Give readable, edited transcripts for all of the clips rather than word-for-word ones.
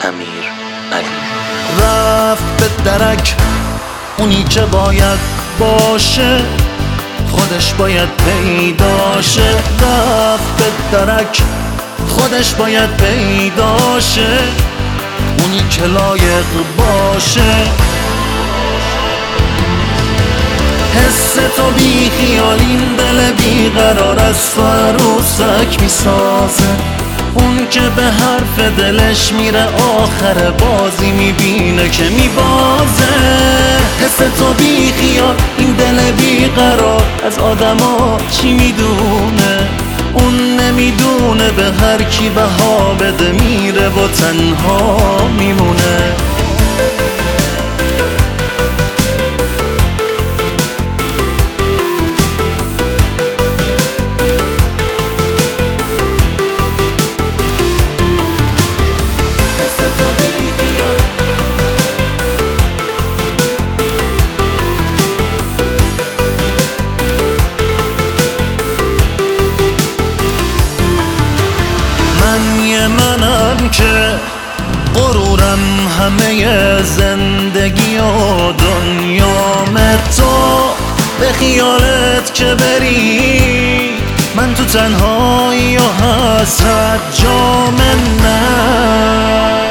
امیر علی. رفت به درک اونی که باید باشه، خودش باید پیداشه. رفت به درک خودش باید پیداشه، اونی که لایق باشه. حس تو بی خیال این دل بیقرار از تو عروسک میسازه. اون که به حرف دلش میره آخر بازی میبینه که میبازه. حس تو بی خیال این دل بیقرار از آدما چی میدونه؟ اون نمیدونه به هر کی بها بده میره و تنها میمونه. منم که غرورم همه زندگی و دنیام تو، به خیالت که بری من تو تنهایی و حسرت جام نه.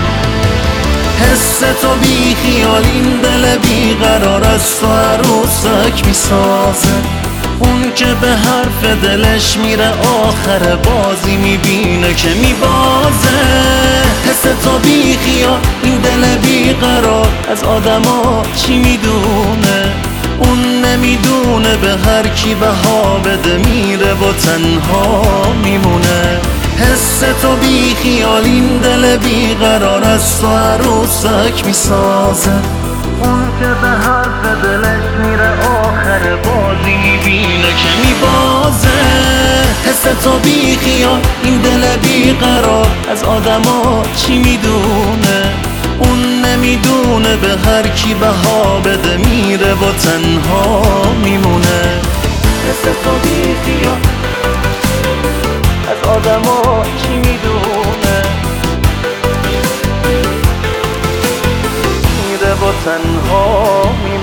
حس تو بی خیال این دل بیقرار از تو عروسک میسازه. اون که به حرف دلش میره آخر بازی میبینه که میبازه. حس تو بی خیال این دل بیقرار از آدما چی میدونه؟ اون نمیدونه به هر کی بها بده میره و تنها میمونه. حس تو بی خیال این دل بیقرار از تو عروسک میسازه. اون که به حرف دلش میره آخر بازی میبینه که میبازه. حس تو بی خیال این دل بیقرار از آدما چی میدونه؟ اون نمیدونه به هر کی بها بده میره و تنها میمونه. حس تو بی خیال از آدما چی میدونه؟ میره و تنها میمونه.